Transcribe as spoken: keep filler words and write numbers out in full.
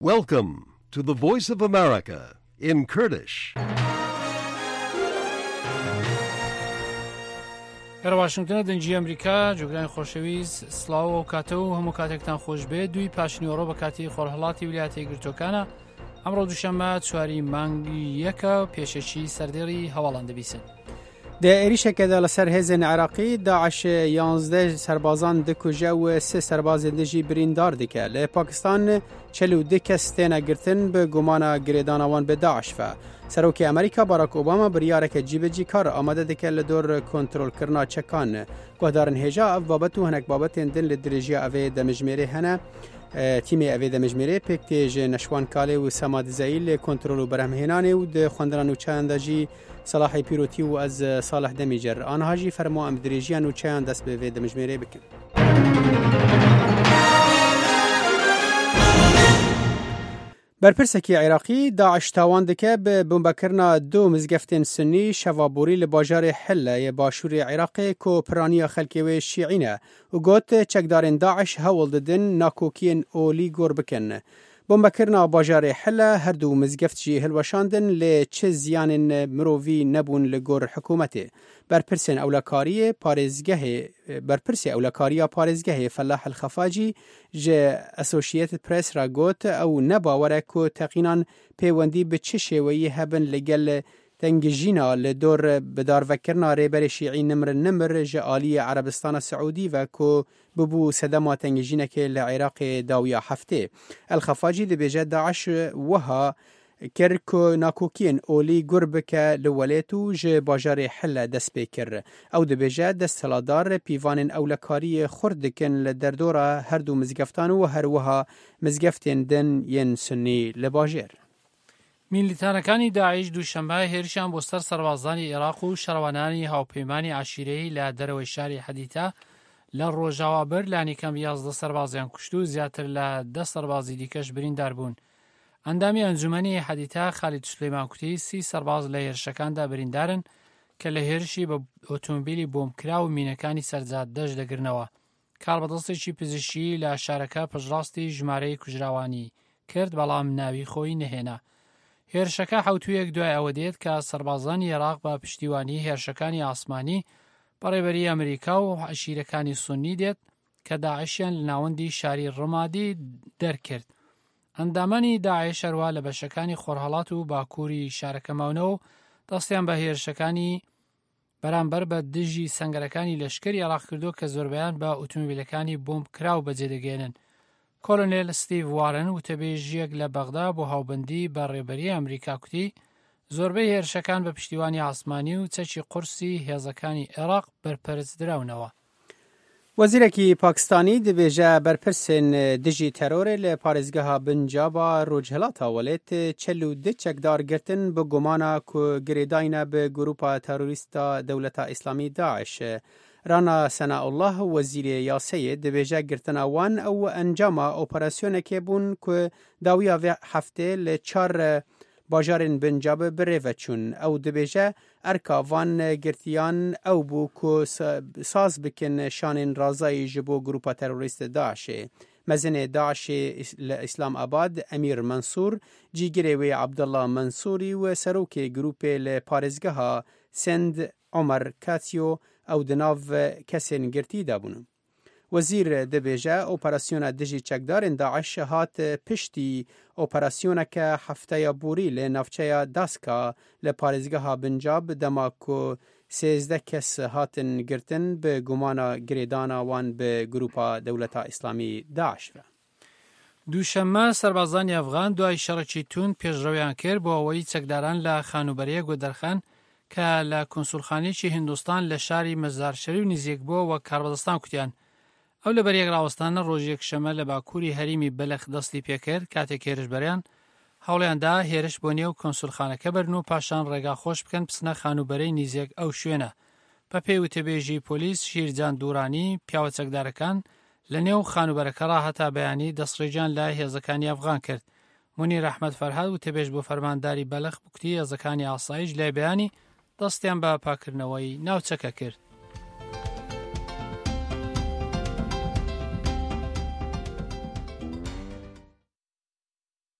Welcome to the Voice of America in Kurdish. لە واشنگتن دەنگی ئەمریکا جوگرانی خۆشەویست سڵاو و کاتە و هەموو کاتێکتان خۆش بێت دوی پاشنیوەڕۆ بە کاتی خۆرهەڵاتی ویلایەتە یەکگرتووەکانە ئەمڕۆ دووشەممە چواری مانگی یەکە پێشەکی سەردێڕی هەواڵان دەبیسن. د عێریشێکەدا لەسەر هێزن عێراقی داعش یانزدە سەربازان دکوژە و سێ سەربازێن دژی بریندار دکە لە پاکستان چل و دو کەس تێنە گرتن بە گومانە گرێدانەوان بە داعش فە. سەرۆکی ئەمریکا باراک ئۆباما بریارێکە جیبەجی کار ئامادە دکە لە دۆر کۆنترۆلکردنا چەکان. گۆدارن هێژا ئەف بابەت و هەنێک بابەتێن دن لە درێژیە ئەوێ دەمەژمێرێ هەنە تیمێ ئەوێ دەمەژمێرێ پێکتێژ نەشوان کالێ و سەمادزایی لێ کۆنترۆل و بەرهەمهێنانێ و د خوێندران و چایانداژی سەلاحی پیرۆتی و ئەز ساڵح دەمیجەر ئانهاژی فەرمۆ ئەم درێژیان و چایان دەست بێ دەمەژمێرێ بکەن. بەرپرسێکی عێراقی داعش تاوان دکە بە بۆمبەکردنا دو مزگەفتên سنی شەڤابووری لە باژارê Hilla yê başûrê Iraqê ku piraniya xelkê wê şîî ne û got çekdarên Daeş hewl didin nakokiyên olî gor bikin. Bombekirina bajarê Hilla her du mizgeft jî hilweşandin lê çi ziyanên mirovî nebûn li gor hikûmetê. Berpirsên ewlekariyê parêzgehê berpirsê ewlekariya parêzgehê Fellah el-Xefacî ji Associated Press ra got ew ne bawer e ku teqînan pêwendî bi çi şêweyî hebin li gel tengijîna li dor bidarvekirina rêberê şîî nimirin nimir ji aliyê Erebistana Siûdî ve ku bibû sedema tengijînekê li Iraqê dawiya heftê. El-Xefacî dibêje Daeş wiha kir ku nakokiyên olî gur bike li welêt û ji bajarê Hilla dest pê kir. Ew dibêje desthilatdar pîvanên ewlekariyê xurt dikin li derdora her du mizgeftan û her wiha mizgeftên din yên Sunnî li bajêr. میلیتانەکانی داعش دووشەممە هێرشیان بۆ سەر سەربازانی عێراق و شەڕەوانانی هاوپەیمانی عەشیرەیی لە دەرەوەی شاری حەدیتە لە ڕۆژاوابر لانی کەم یازدە سەربازیان کوشت و زیاتر لە دە سەربازی دیکەش بریندار بوون. ئەندامی ئەنجومەنی حەدیتە خالید سولەیمان کوتی سی سەرباز لە هێرشەکاندا بریندارن کە لە هێرشی بە ئۆتۆمبیلی بۆمبکرا و مینەکانی سەرجات دەست دەگرنەوە. کاربەدەستێکی پزیشکی لە شارەکە پشڕاستی ژمارەی کوژراوانی کرد بەڵام ناوی خۆی نەهێنا. هێرشەکە حوتویەک دوای ئەوە دێت کە سەربازانی عێراق بە پشتیوانی هێرشەکانی ئاسمانی بەڕێوەری ئەمریکا و عەشیرەکانی سونی دێت کە داعشیان لە ناوەندی شاری ڕمادی دەرکرد. ئەندامانی داعش هەروە لە بەشەکانی خۆرهەڵات و باکووری شارەکە ماونەوە دەستیان بە هێرشەکانی بەرامبەر بە دژی سەنگەرەکانی لەشکری عێراق کردو کە زۆربەیان بە ئۆتۆمبیلەکانی بۆمب کراو بەجێدەگێنن. کۆلۆنێل ستیڤ وارن وتەبێژیەک لە بەغدا بۆ هاوبەندی بە ڕێبەری ئەمریکا کوتی زۆربەی هێرشەکان بە پشتیوانی ئاسمانی و چەکی قورسی هێزەکانی عێراق بەرپەرست دراونەوە. وەزیرێکی پاکستانی دەبێژە بەرپرسên dijî terorê li parêzgeha Bincaba Rojhilata Welêt çel û du çekdar girtin bi gumana ku girêdayîne bi grupa terorîsta Dewleta Îslamî Daeş. Rana Senaullah wezîrê Yasayê dibêje girtina wan ew encama operasyonekê bûn ku dawiya vê heftê li çar bajarên Bincabê birêve çûn. Ew dibêje erka van girtiyan ew bû ku saz bikin şanên razayî ji bo grupa terorîst Daişê. Mezinê Daişê li İslamabad Emîr Mensûr, cîgirê wê Abdullah Mensûrî û serokê grupê li parêzgeha Sind Omer Katyo ew di nav kesên girtî de bûn. Wezîr dibêje operasyona dijî çekdarên Daeş hat piştî operasyoneke hefteya borî lê navçeya Daska li parêzgeha Bincab dema ku sêzde kes hatin girtin bi gumana girêdana wan bi grupa Dewleta Îslamî Daeş ve. دووشەممە سەربازانی ئەفغان دوای شەڕێکی تون پێشڕەویان کرد بۆ ئەوەی چەکداران لە خانوبەریە گۆدەرخان کە لە کۆنسولخانەیەکی هیندستان لە شاری مەزارشەری و نزیک بووە وەک کاربەدەستان کوتیان. ئەو لە بەریەک ڕاوەستانە ڕۆژێک شەمە لە باکووری هەریمی بەلەخ دەستی پێکرد کاتێک هێرشبەریان هەوڵیاندا هێرش بۆ نێو کۆنسولخانەکە بەرن و پاشان ڕێگا خۆش بکەن بچنە خانوبەرەی نزیک ئەو شوێنە. بە پێی وتەبێژی پۆلیس شیرجان دوورانی پیاوە چەکدارەکان لە نێو خانوبەرەکە ڕاهەتا بەیانی دەستڕێژیان لای هێزەکانی ئەفغان کرد. مونیر ئەحمەد فەرهاد وتەبێژ بۆ فەرمانداری بەلەخ بکوتی هێزەکانی ئاسایش لای بەیانی دەستیان بە پاکردنەوەی ناوچەکە کرد.